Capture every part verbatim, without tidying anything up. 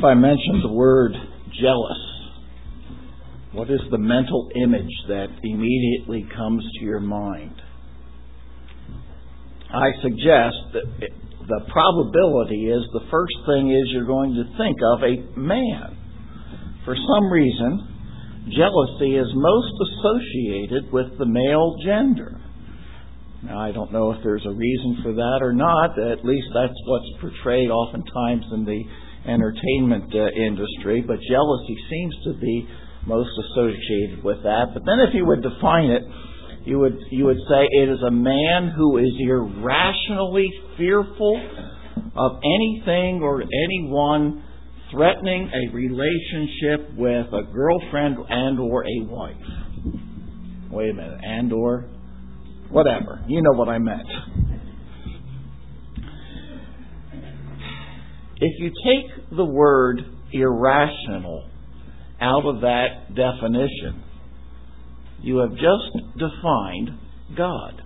I mention the word jealous, what is the mental image that immediately comes to your mind? I suggest that it, the probability is the first thing is you're going to think of a man. For some reason, jealousy is most associated with the male gender. Now, I don't know if there's a reason for that or not. At least that's what's portrayed oftentimes in the entertainment uh, industry. But jealousy seems to be most associated with that. But then if you would define it, you would you would say it is a man who is irrationally fearful of anything or anyone threatening a relationship with a girlfriend and or a wife. Wait a minute, and or whatever. You know what I meant. If you take the word irrational out of that definition, you have just defined God.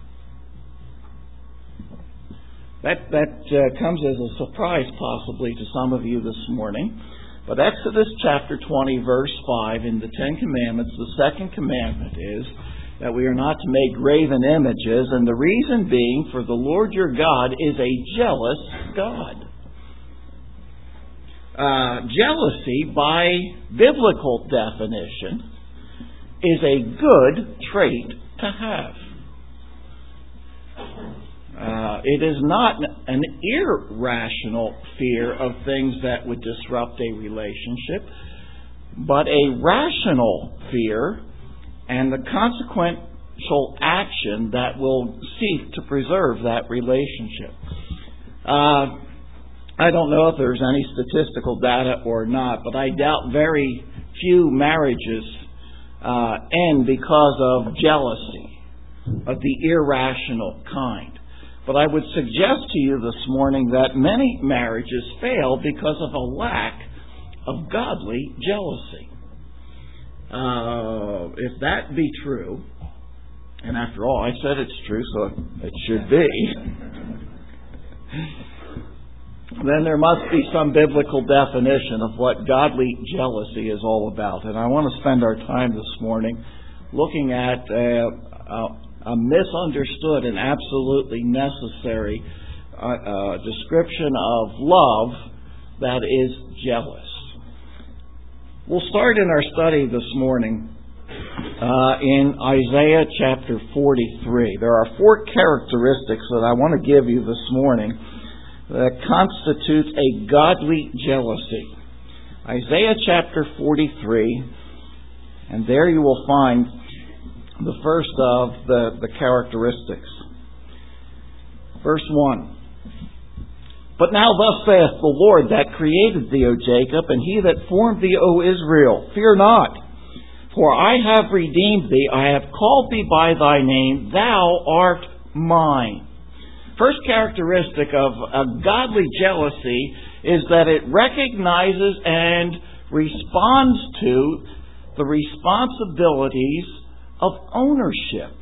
That that uh, comes as a surprise possibly to some of you this morning. But Exodus chapter twenty, verse five, in the Ten Commandments, the second commandment is that we are not to make graven images, and the reason being, for the Lord your God is a jealous God. Uh, jealousy, by biblical definition, is a good trait to have. Uh, it is not an irrational fear of things that would disrupt a relationship, but a rational fear and the consequential action that will seek to preserve that relationship. Uh, I don't know if there's any statistical data or not, but I doubt very few marriages uh, end because of jealousy of the irrational kind. But I would suggest to you this morning that many marriages fail because of a lack of godly jealousy. Uh, if that be true, and after all, I said it's true, so it should be, then there must be some biblical definition of what godly jealousy is all about. And I want to spend our time this morning looking at a, a, a misunderstood and absolutely necessary uh, uh, description of love that is jealous. We'll start in our study this morning uh, in Isaiah chapter forty-three. There are four characteristics that I want to give you this morning that constitutes a godly jealousy. Isaiah chapter forty-three, and there you will find the first of the, the characteristics. Verse one. But now thus saith the Lord that created thee, O Jacob, and he that formed thee, O Israel, fear not, for I have redeemed thee, I have called thee by thy name, thou art mine. First characteristic of a godly jealousy is that it recognizes and responds to the responsibilities of ownership.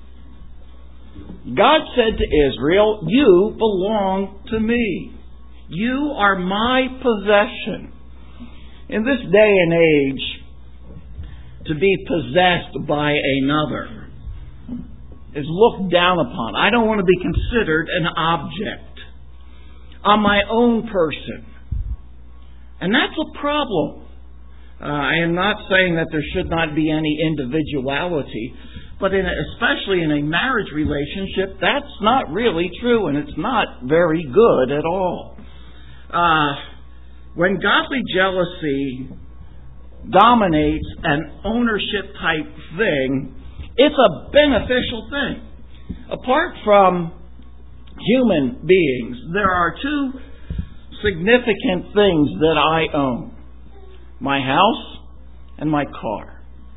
God said to Israel, you belong to me. You are my possession. In this day and age, to be possessed by another is looked down upon. I don't want to be considered an object. I'm my own person. And that's a problem. Uh, I am not saying that there should not be any individuality, but in a, especially in a marriage relationship, that's not really true, and it's not very good at all. Uh, when godly jealousy dominates an ownership type thing, it's a beneficial thing. Apart from human beings, there are two significant things that I own: my house and my car.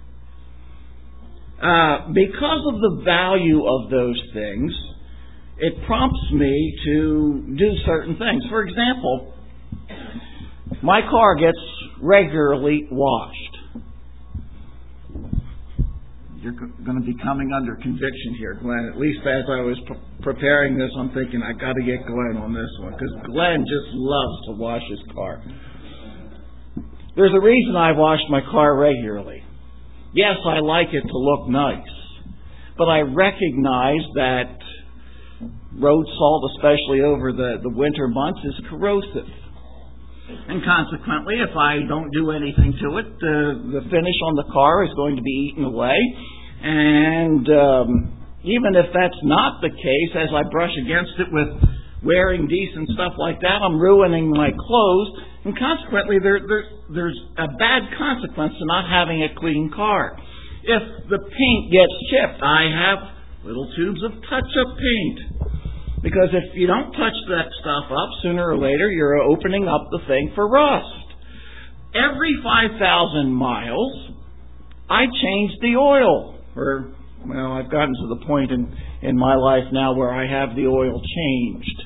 Uh, because of the value of those things, it prompts me to do certain things. For example, my car gets regularly washed. You're going to be coming under conviction here, Glenn. At least as I was pre- preparing this, I'm thinking, I got to get Glenn on this one, because Glenn just loves to wash his car. There's a reason I wash my car regularly. Yes, I like it to look nice, but I recognize that road salt, especially over the, the winter months, is corrosive. And consequently, if I don't do anything to it, the, the finish on the car is going to be eaten away. And um, even if that's not the case, as I brush against it with wearing decent stuff like that, I'm ruining my clothes. And consequently, there, there, there's a bad consequence to not having a clean car. If the paint gets chipped, I have little tubes of touch-up paint. Because if you don't touch that stuff up, sooner or later, you're opening up the thing for rust. Every five thousand miles, I change the oil. Or, well, I've gotten to the point in, in my life now where I have the oil changed.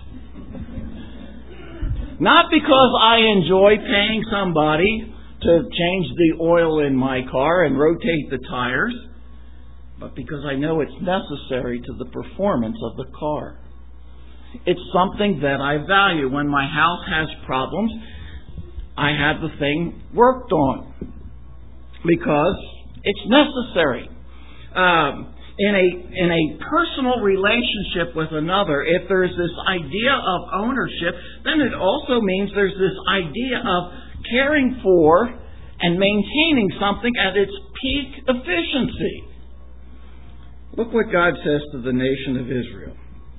Not because I enjoy paying somebody to change the oil in my car and rotate the tires, but because I know it's necessary to the performance of the car. It's something that I value. When my house has problems, I have the thing worked on because it's necessary. Um, in a in a personal relationship with another, if there's this idea of ownership, then it also means there's this idea of caring for and maintaining something at its peak efficiency. Look what God says to the nation of Israel.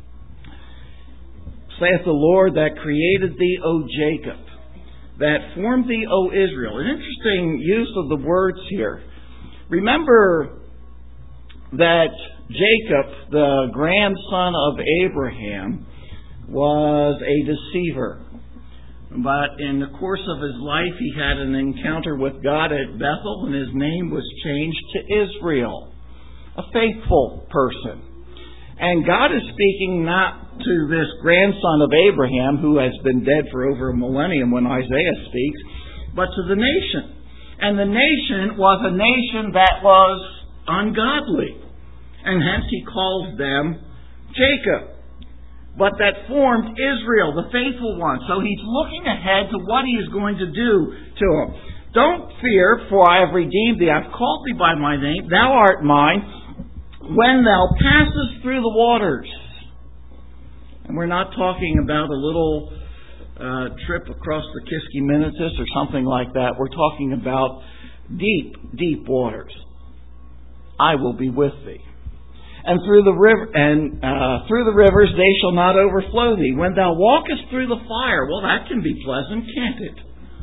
Saith the Lord that created thee, O Jacob, that formed thee, O Israel. An interesting use of the words here. Remember that Jacob, the grandson of Abraham, was a deceiver. But in the course of his life, he had an encounter with God at Bethel, and his name was changed to Israel, a faithful person. And God is speaking not to this grandson of Abraham, who has been dead for over a millennium when Isaiah speaks, but to the nation. And the nation was a nation that was ungodly. And hence he calls them Jacob. But that formed Israel, the faithful one. So he's looking ahead to what he is going to do to them. Don't fear, for I have redeemed thee. I've called thee by my name. Thou art mine. When thou passest through the waters. And we're not talking about a little uh, trip across the Kiskiminetas or something like that. We're talking about deep, deep waters. I will be with thee. And through the river, and uh, through the rivers they shall not overflow thee. When thou walkest through the fire, well, that can be pleasant, can't it?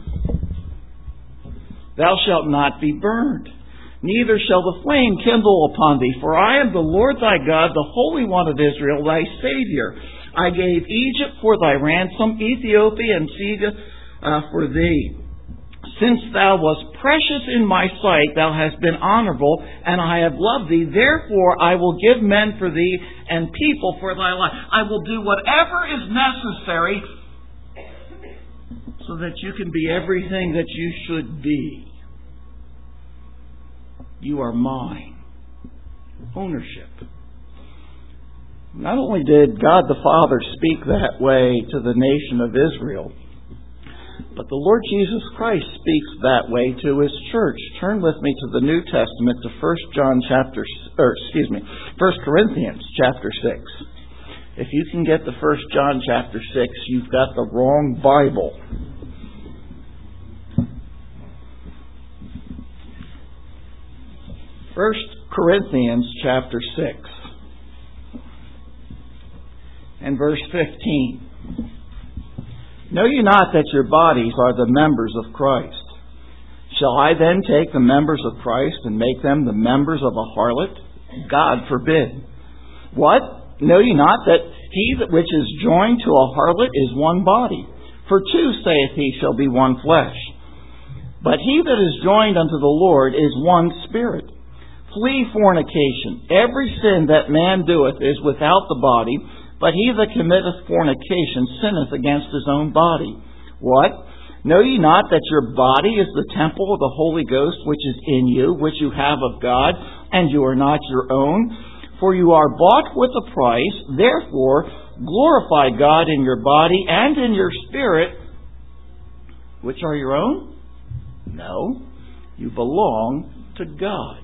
Thou shalt not be burned, neither shall the flame kindle upon thee. For I am the Lord thy God, the Holy One of Israel, thy Savior. I gave Egypt for thy ransom, Ethiopia and Seba uh, for thee. Since thou wast precious in my sight, thou hast been honorable, and I have loved thee. Therefore I will give men for thee and people for thy life. I will do whatever is necessary so that you can be everything that you should be. You are mine. Ownership. Not only did God the Father speak that way to the nation of Israel, but the Lord Jesus Christ speaks that way to His church. Turn with me to the New Testament to First John chapter, or excuse me, First Corinthians chapter six. If you can get to First John chapter six, you've got the wrong Bible. First Corinthians chapter six and verse fifteen. Know ye not that your bodies are the members of Christ? Shall I then take the members of Christ and make them the members of a harlot? God forbid. What? Know ye not that he that which is joined to a harlot is one body? For two, saith he, shall be one flesh. But he that is joined unto the Lord is one spirit. Flee fornication. Every sin that man doeth is without the body, but he that committeth fornication sinneth against his own body. What? Know ye not that your body is the temple of the Holy Ghost which is in you, which you have of God, and you are not your own? For you are bought with a price. Therefore, glorify God in your body and in your spirit, which are your own. No, you belong to God.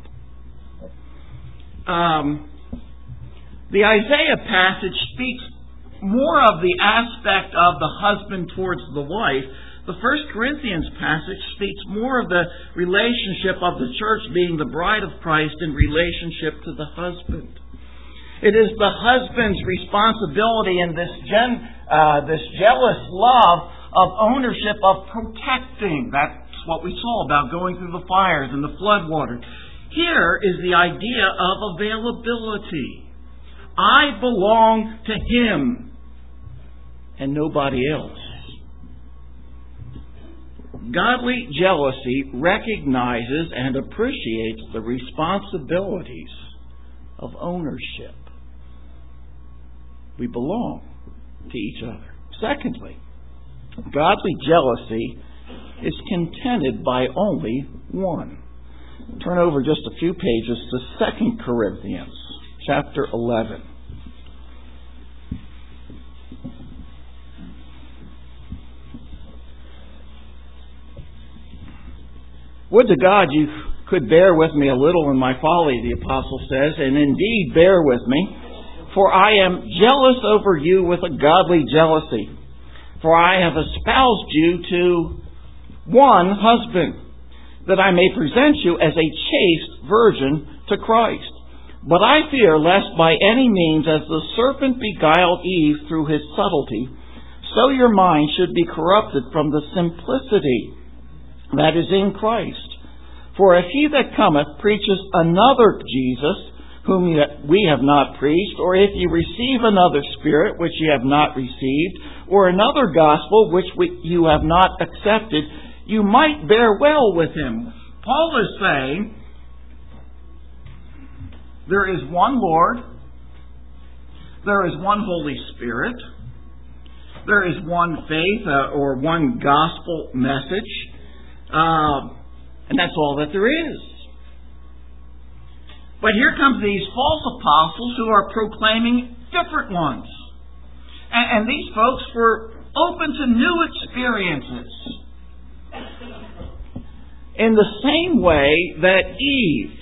Um, the Isaiah passage speaks more of the aspect of the husband towards the wife. The First Corinthians passage speaks more of the relationship of the church being the bride of Christ in relationship to the husband. It is the husband's responsibility in this gen, uh, this jealous love of ownership, of protecting. That's what we saw about going through the fires and the flood water. Here is the idea of availability. I belong to Him and nobody else. Godly jealousy recognizes and appreciates the responsibilities of ownership. We belong to each other. Secondly, godly jealousy is contented by only one. Turn over just a few pages to Second Corinthians chapter eleven. Would to God you could bear with me a little in my folly, the apostle says, and indeed bear with me, for I am jealous over you with a godly jealousy. For I have espoused you to one husband, that I may present you as a chaste virgin to Christ. But I fear lest by any means, as the serpent beguiled Eve through his subtlety, so your mind should be corrupted from the simplicity that is in Christ. For if he that cometh preaches another Jesus, whom we have not preached, or if you receive another spirit which ye have not received, or another gospel which we, you have not accepted, you might bear well with him. Paul is saying, there is one Lord, there is one Holy Spirit, there is one faith uh, or one gospel message, uh, and that's all that there is. But here come these false apostles who are proclaiming different ones. And, and these folks were open to new experiences. In the same way that Eve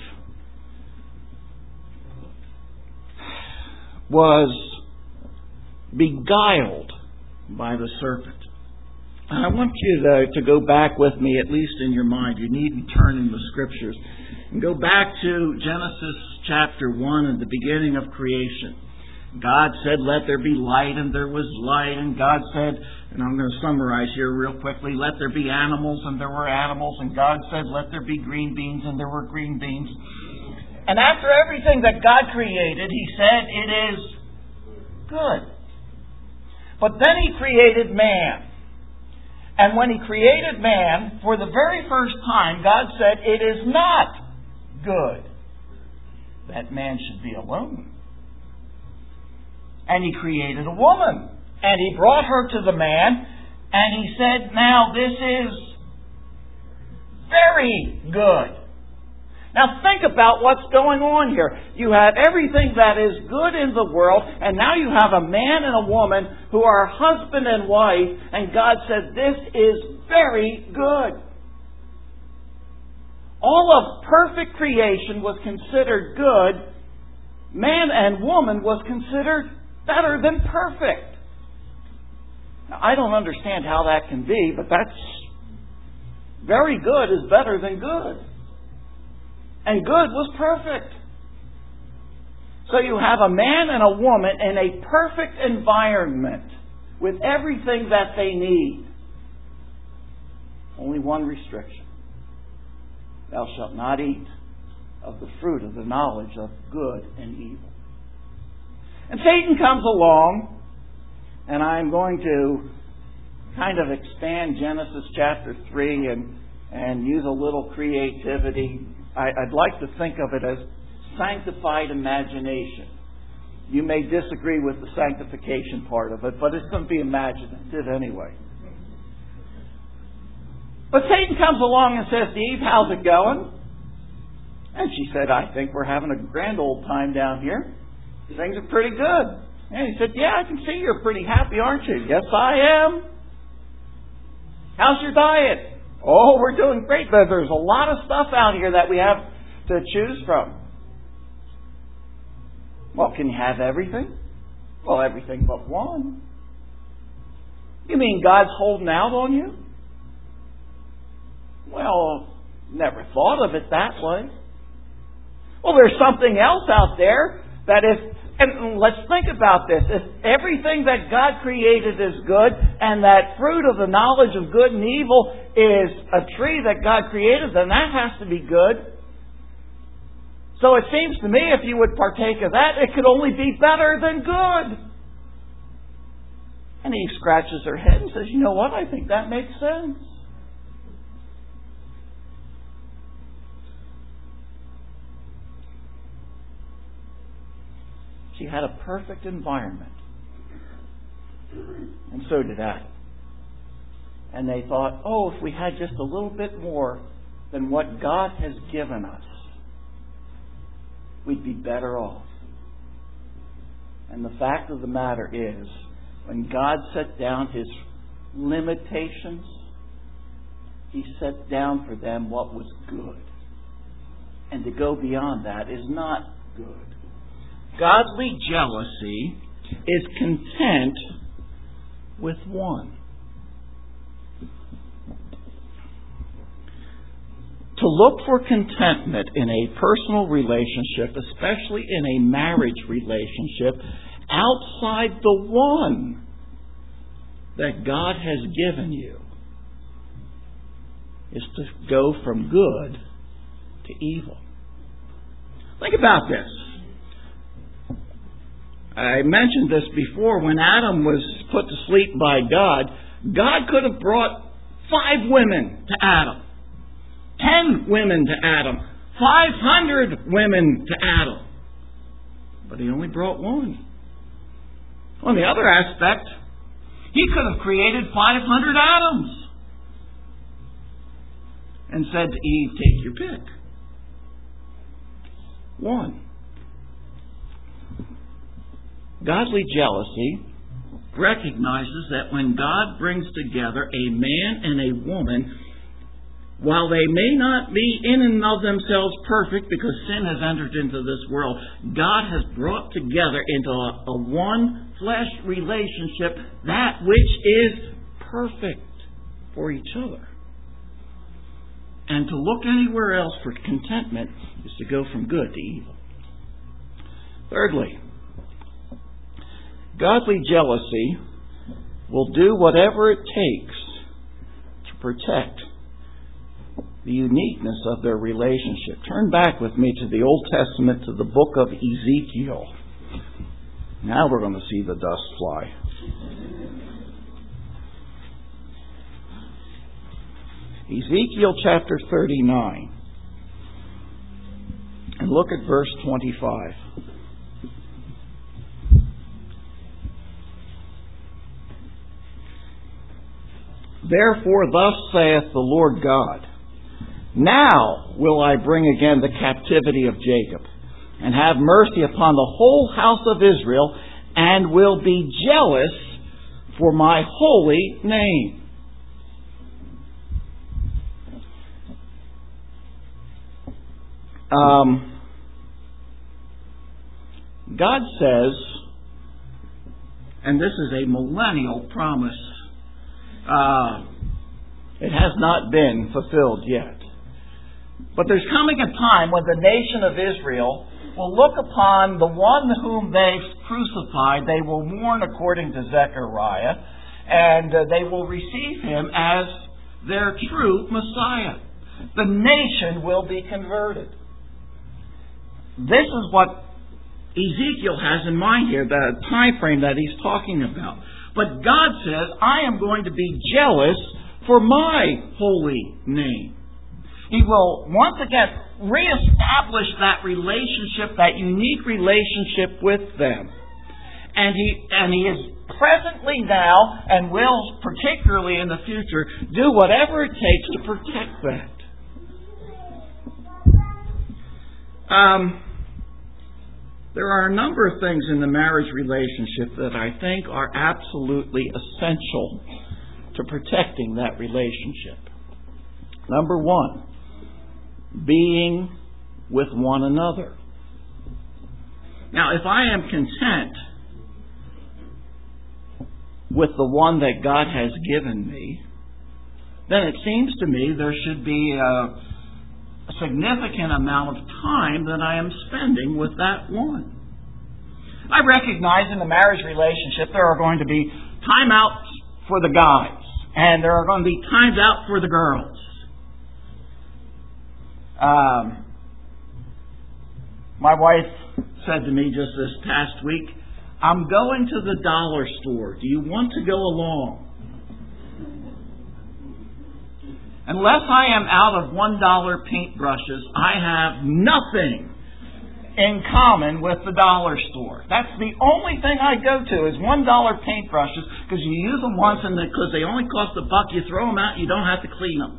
was beguiled by the serpent. And I want you to, to go back with me, at least in your mind. You needn't turn in the Scriptures. And go back to Genesis chapter one and the beginning of creation. God said, let there be light, and there was light. And God said, and I'm going to summarize here real quickly, let there be animals, and there were animals. And God said, let there be green beans, and there were green beans. And after everything that God created, He said, it is good. But then He created man. And when He created man, for the very first time, God said, it is not good that man should be alone. And He created a woman. And He brought her to the man. And He said, now this is very good. Now think about what's going on here. You have everything that is good in the world, and now you have a man and a woman who are husband and wife, and God said, this is very good. All of perfect creation was considered good. Man and woman was considered better than perfect. Now, I don't understand how that can be, but that's very good is better than good. And good was perfect. So you have a man and a woman in a perfect environment with everything that they need. Only one restriction. Thou shalt not eat of the fruit of the knowledge of good and evil. And Satan comes along, and I'm going to kind of expand Genesis chapter three and, and use a little creativity. I, I'd like to think of it as sanctified imagination. You may disagree with the sanctification part of it, but it's going to be imaginative anyway. But Satan comes along and says to Eve, how's it going? And she said, I think we're having a grand old time down here. Things are pretty good. And he said, yeah, I can see you're pretty happy, aren't you? Yes, I am. How's your diet? Oh, we're doing great, but there's a lot of stuff out here that we have to choose from. Well, can you have everything? Well, everything but one. You mean God's holding out on you? Well, never thought of it that way. Well, there's something else out there that if, and let's think about this, if everything that God created is good, and that fruit of the knowledge of good and evil is a tree that God created, then that has to be good. So it seems to me if you would partake of that, it could only be better than good. And he scratches her head and says, you know what, I think that makes sense. She had a perfect environment. And so did Adam. And they thought, oh, if we had just a little bit more than what God has given us, we'd be better off. And the fact of the matter is, when God set down His limitations, He set down for them what was good. And to go beyond that is not good. Godly jealousy is content with one. To look for contentment in a personal relationship, especially in a marriage relationship, outside the one that God has given you, is to go from good to evil. Think about this. I mentioned this before. When Adam was put to sleep by God, God could have brought five women to Adam. Ten women to Adam. Five hundred women to Adam. But He only brought one. On the other aspect, He could have created five hundred Adams and said to Eve, take your pick. One. Godly jealousy recognizes that when God brings together a man and a woman, while they may not be in and of themselves perfect because sin has entered into this world, God has brought together into a, a one flesh relationship that which is perfect for each other. And to look anywhere else for contentment is to go from good to evil. Thirdly, godly jealousy will do whatever it takes to protect the uniqueness of their relationship. Turn back with me to the Old Testament, to the book of Ezekiel. Now we're going to see the dust fly. Ezekiel chapter thirty-nine. And look at verse twenty-five. Therefore, thus saith the Lord God, now will I bring again the captivity of Jacob, and have mercy upon the whole house of Israel, and will be jealous for my holy name. Um, God says, and this is a millennial promise, uh, it has not been fulfilled yet. But there's coming a time when the nation of Israel will look upon the one whom they've crucified. They will mourn according to Zechariah, and uh, they will receive Him as their true Messiah. The nation will be converted. This is what Ezekiel has in mind here, the time frame that he's talking about. But God says, I am going to be jealous for my holy name. He will once again reestablish that relationship, that unique relationship with them. And he, and he is presently now, and will particularly in the future, do whatever it takes to protect that. Um, there are a number of things in the marriage relationship that I think are absolutely essential to protecting that relationship. Number one, being with one another. Now, if I am content with the one that God has given me, then it seems to me there should be a significant amount of time that I am spending with that one. I recognize in the marriage relationship there are going to be time outs for the guys, and there are going to be times out for the girls. Um, my wife said to me just this past week, "I'm going to the dollar store. Do you want to go along?" Unless I am out of one dollar paintbrushes, I have nothing in common with the dollar store. That's the only thing I go to is one dollar paintbrushes, because you use them once and because they only cost a buck, you throw them out, you don't have to clean them.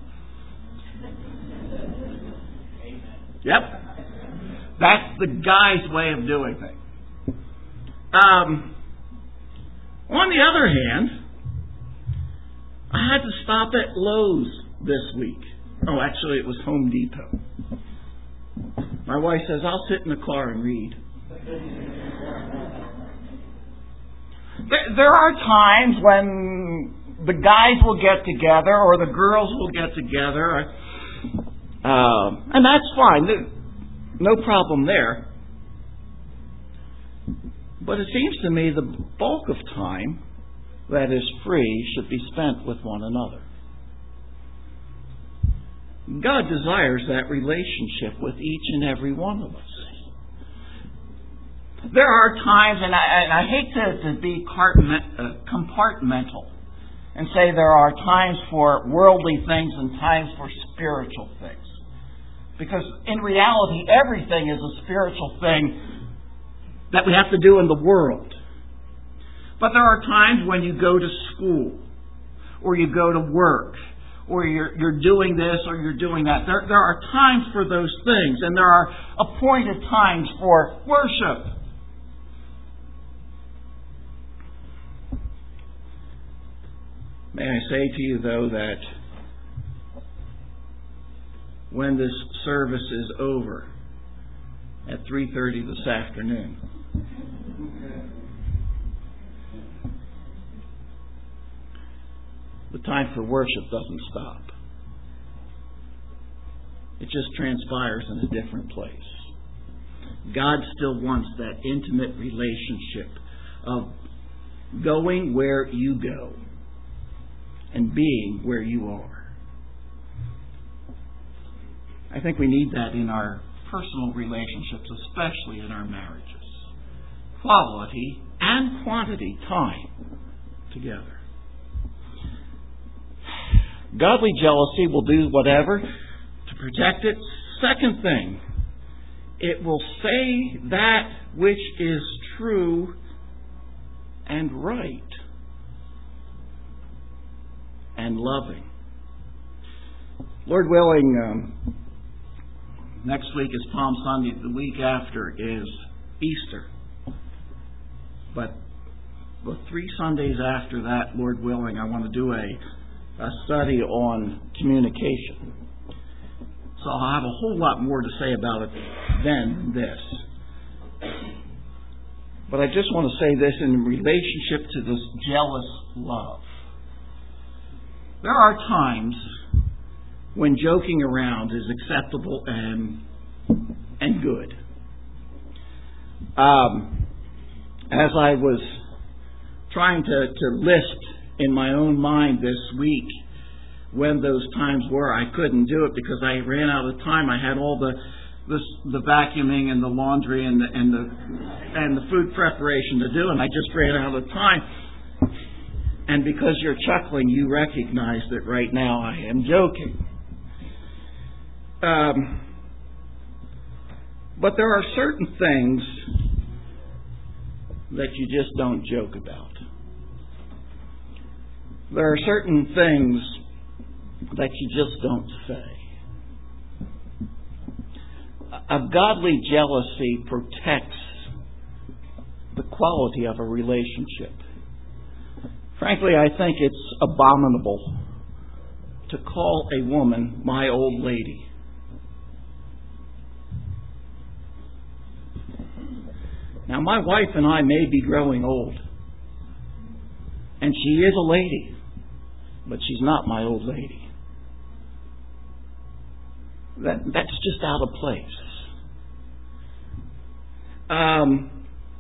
Yep. That's the guy's way of doing things. Um, on the other hand, I had to stop at Lowe's this week. Oh, actually it was Home Depot. My wife says, "I'll sit in the car and read." There are times when the guys will get together or the girls will get together. Uh, and that's fine. No problem there. But it seems to me the bulk of time that is free should be spent with one another. God desires that relationship with each and every one of us. There are times, and I, and I hate to, to be compartmental and say there are times for worldly things and times for spiritual things. Because in reality, everything is a spiritual thing that we have to do in the world. But there are times when you go to school, or you go to work, or you're, you're doing this or you're doing that. There, there are times for those things, and there are appointed times for worship. May I say to you, though, that when this service is over at three thirty this afternoon, the time for worship doesn't stop. It just transpires in a different place. God still wants that intimate relationship of going where you go and being where you are. I think we need that in our personal relationships, especially in our marriages. Quality and quantity time together. Godly jealousy will do whatever to protect it. Second thing, it will say that which is true and right and loving. Lord willing, um, next week is Palm Sunday. The week after is Easter. But the three Sundays after that, Lord willing, I want to do a a study on communication. So I'll have a whole lot more to say about it than this. But I just want to say this in relationship to this jealous love. There are times when joking around is acceptable and and good. Um, as I was trying to, to list in my own mind this week when those times were, I couldn't do it because I ran out of time. I had all the the, the vacuuming and the laundry and the and the and the food preparation to do, and I just ran out of time. And because you're chuckling, you recognize that right now I am joking. Um, but there are certain things that you just don't joke about. There are certain things that you just don't say. A godly jealousy protects the quality of a relationship. Frankly, I think it's abominable to call a woman my old lady. Now, my wife and I may be growing old, and she is a lady, but she's not my old lady. That, that's just out of place. Um,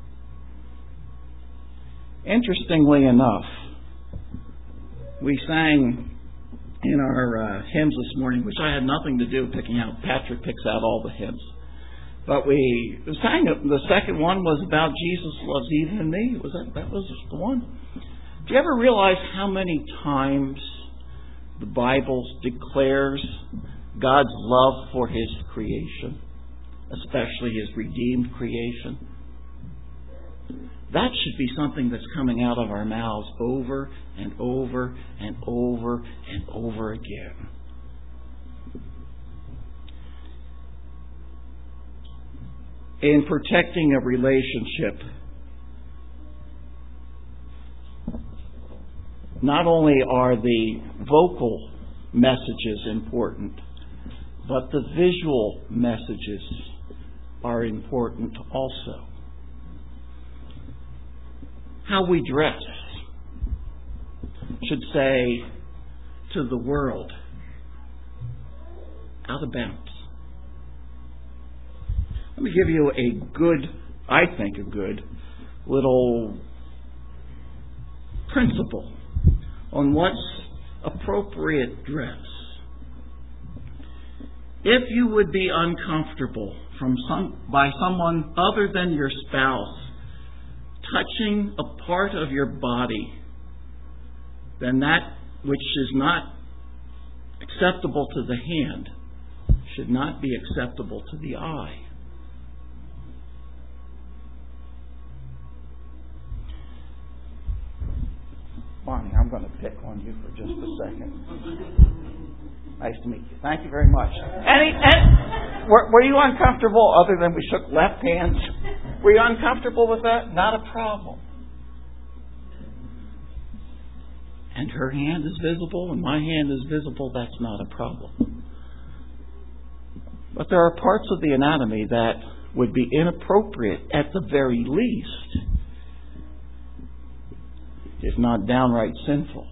interestingly enough, we sang in our uh, hymns this morning, which I had nothing to do picking out. Patrick picks out all the hymns. But we sang it. The second one was about Jesus loves Eve and me. Was that that was the one? Do you ever realize how many times the Bible declares God's love for His creation, especially His redeemed creation? That should be something that's coming out of our mouths over and over and over and over again. In protecting a relationship, not only are the vocal messages important, but the visual messages are important also. How we dress should say to the world, out of bounds. Let me give you a good, I think a good, little principle on what's appropriate dress. If you would be uncomfortable from some by someone other than your spouse touching a part of your body, then that which is not acceptable to the hand should not be acceptable to the eye. Bonnie, I'm going to pick on you for just a second. Nice to meet you. Thank you very much. Any, any, were, were you uncomfortable other than we shook left hands? Were you uncomfortable with that? Not a problem. And her hand is visible and my hand is visible. That's not a problem. But there are parts of the anatomy that would be inappropriate at the very least, if not downright sinful,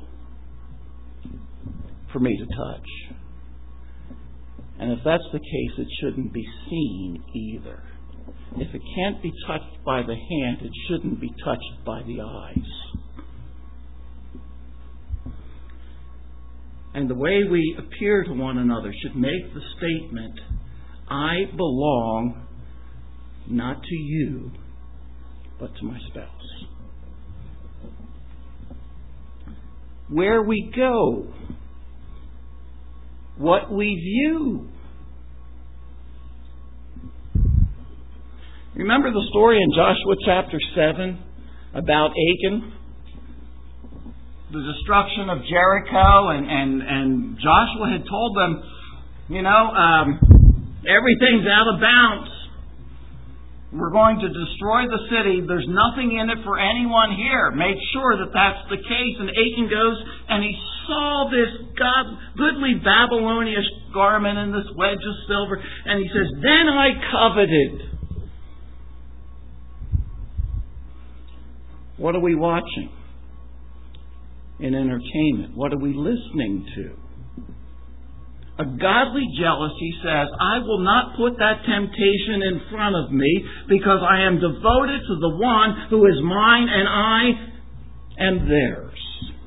for me to touch. And if that's the case, it shouldn't be seen either. If it can't be touched by the hand, it shouldn't be touched by the eyes. And the way we appear to one another should make the statement, I belong not to you, but to my spouse. Where we go, what we view. Remember the story in Joshua chapter seven about Achan? The destruction of Jericho, and, and, and Joshua had told them, you know, um, everything's out of bounds. We're going to destroy the city. There's nothing in it for anyone here. Make sure that that's the case. And Achan goes and he saw this God, goodly Babylonish garment and this wedge of silver. And he says, then I coveted. What are we watching in entertainment? What are we listening to? A godly jealousy says, I will not put that temptation in front of me because I am devoted to the one who is mine and I am theirs.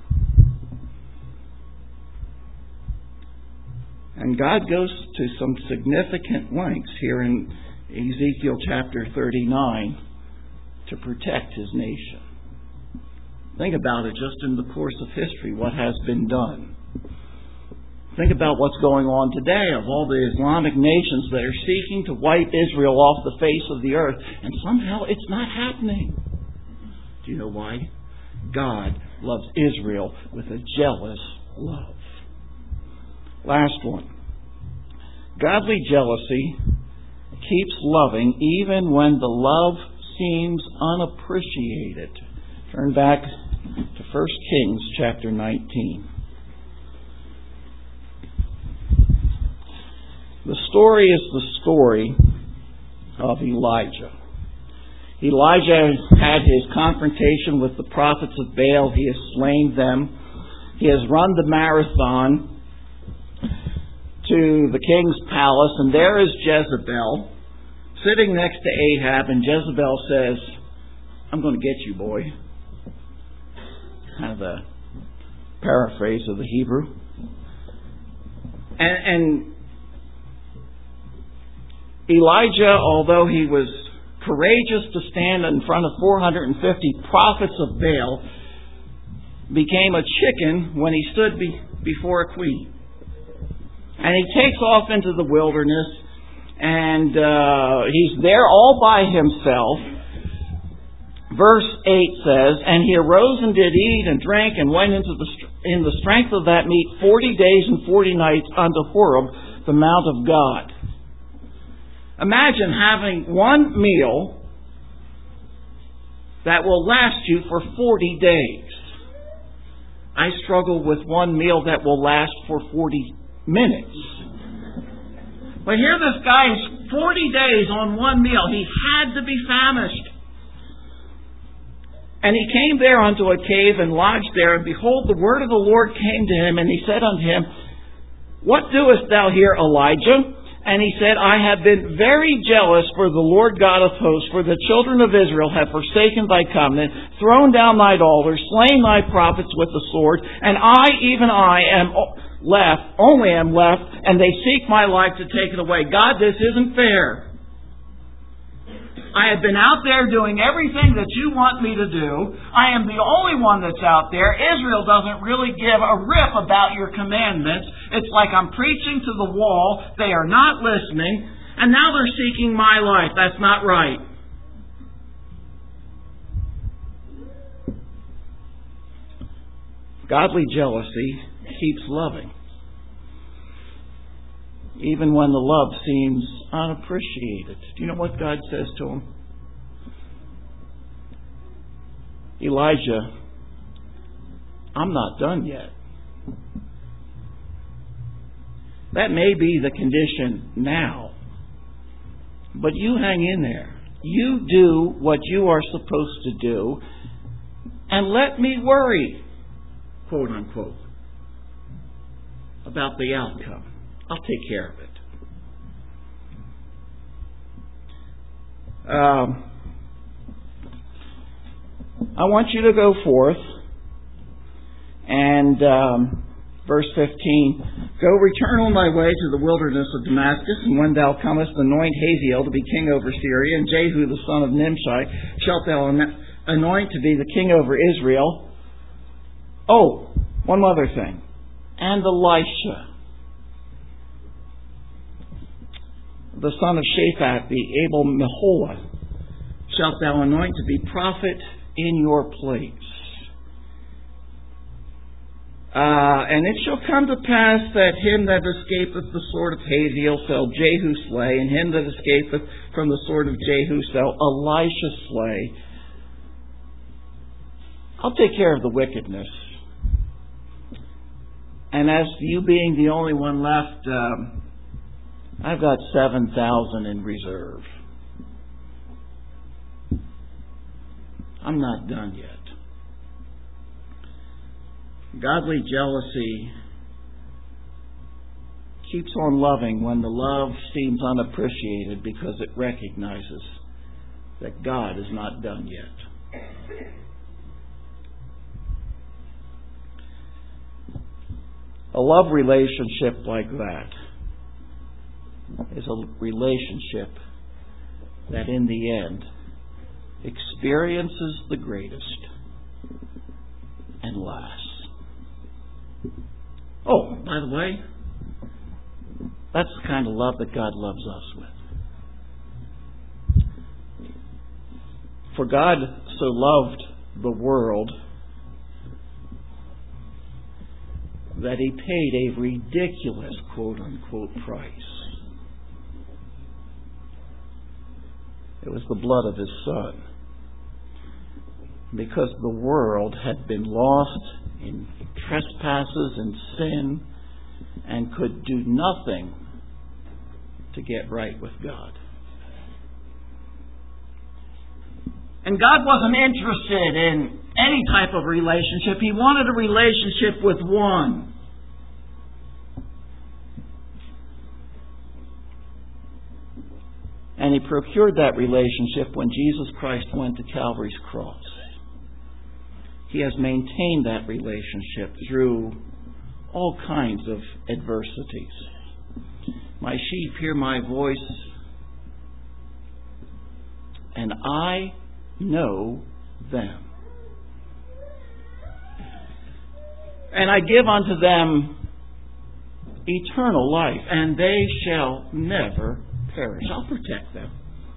And God goes to some significant lengths here in Ezekiel chapter thirty-nine to protect His nation. Think about it just in the course of history, what has been done. Think about what's going on today of all the Islamic nations that are seeking to wipe Israel off the face of the earth. And somehow it's not happening. Do you know why? God loves Israel with a jealous love. Last one. Godly jealousy keeps loving even when the love seems unappreciated. Turn back to First Kings chapter nineteen. story is the story of Elijah. Elijah had his confrontation with the prophets of Baal. He has slain them. He has run the marathon to the king's palace, and there is Jezebel sitting next to Ahab, and Jezebel says, "I'm going to get you, boy." Kind of a paraphrase of the Hebrew. And, and Elijah, although he was courageous to stand in front of four hundred fifty prophets of Baal, became a chicken when he stood be, before a queen. And he takes off into the wilderness, and uh, he's there all by himself. Verse eight says, "And he arose and did eat and drank and went into the in the strength of that meat forty days and forty nights unto Horeb, the mount of God." Imagine having one meal that will last you for forty days. I struggle with one meal that will last for forty minutes. But here this guy is forty days on one meal. He had to be famished. And he came there unto a cave and lodged there, and behold, the word of the Lord came to him, and he said unto him, "What doest thou here, Elijah?" And he said, "I have been very jealous for the Lord God of hosts, for the children of Israel have forsaken thy covenant, thrown down thine altars, slain thy prophets with the sword, and I, even I, am left, only am left, and they seek my life to take it away. God, this isn't fair. I have been out there doing everything that you want me to do. I am the only one that's out there. Israel doesn't really give a rip about your commandments. It's like I'm preaching to the wall. They are not listening. And now they're seeking my life. That's not right." Godly jealousy keeps loving, even when the love seems unappreciated. Do you know what God says to him? "Elijah, I'm not done yet." That may be the condition now, but you hang in there. You do what you are supposed to do, and let me worry, quote unquote, about the outcome. I'll take care of it. Um, I want you to go forth and um, verse fifteen, "Go, return on thy way to the wilderness of Damascus, and when thou comest, anoint Hazael to be king over Syria, and Jehu the son of Nimshi shalt thou anoint to be the king over Israel." Oh, one other thing. "And Elisha, the son of Shaphat, the Abel Meholah, shalt thou anoint to be prophet in your place. Uh, and it shall come to pass that him that escapeth the sword of Hazael shall Jehu slay, and him that escapeth from the sword of Jehu shall Elisha slay. I'll take care of the wickedness. And as you being the only one left, um, I've got seven thousand in reserve. I'm not done yet." Godly jealousy keeps on loving when the love seems unappreciated, because it recognizes that God is not done yet. A love relationship like that is a relationship that in the end experiences the greatest and lasts. Oh, by the way, that's the kind of love that God loves us with. For God so loved the world that He paid a ridiculous quote-unquote price. It was the blood of His Son. Because the world had been lost in trespasses and sin and could do nothing to get right with God. And God wasn't interested in any type of relationship. He wanted a relationship with one. And He procured that relationship when Jesus Christ went to Calvary's cross. He has maintained that relationship through all kinds of adversities. My sheep hear my voice, and I know them. And I give unto them eternal life, and they shall never perish. I'll protect them.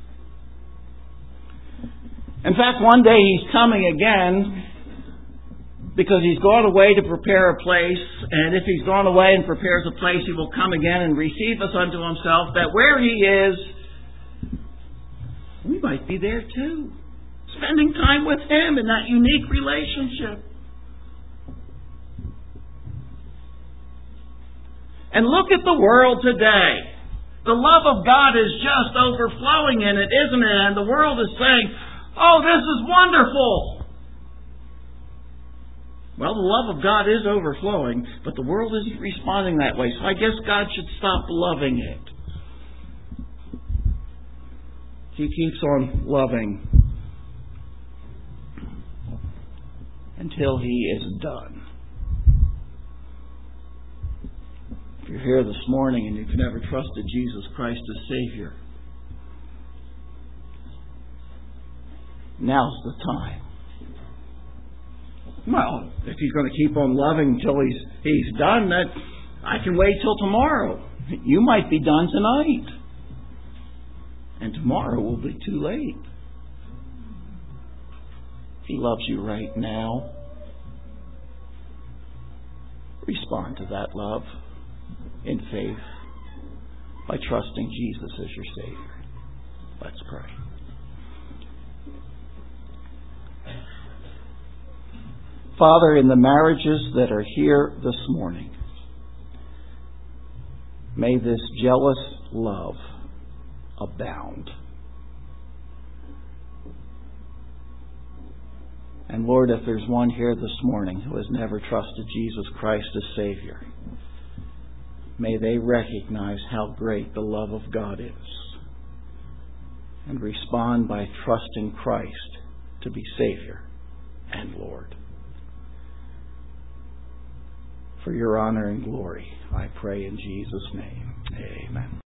In fact, one day He's coming again, because He's gone away to prepare a place, and if He's gone away and prepares a place, He will come again and receive us unto Himself, that where He is, we might be there too, spending time with Him in that unique relationship. And look at the world today. The love of God is just overflowing in it, isn't it? And the world is saying, oh, this is wonderful. Well, the love of God is overflowing, but the world isn't responding that way. So I guess God should stop loving it. He keeps on loving until He is done. If you're here this morning and you've never trusted Jesus Christ as Savior, now's the time. Well, if He's going to keep on loving until He's He's done, that I can wait till tomorrow. You might be done tonight, and tomorrow will be too late. He loves you right now. Respond to that love in faith by trusting Jesus as your Savior. Let's pray. Father, in the marriages that are here this morning, may this jealous love abound. And Lord, if there's one here this morning who has never trusted Jesus Christ as Savior, may they recognize how great the love of God is and respond by trusting Christ to be Savior and Lord. For your honor and glory, I pray in Jesus' name. Amen.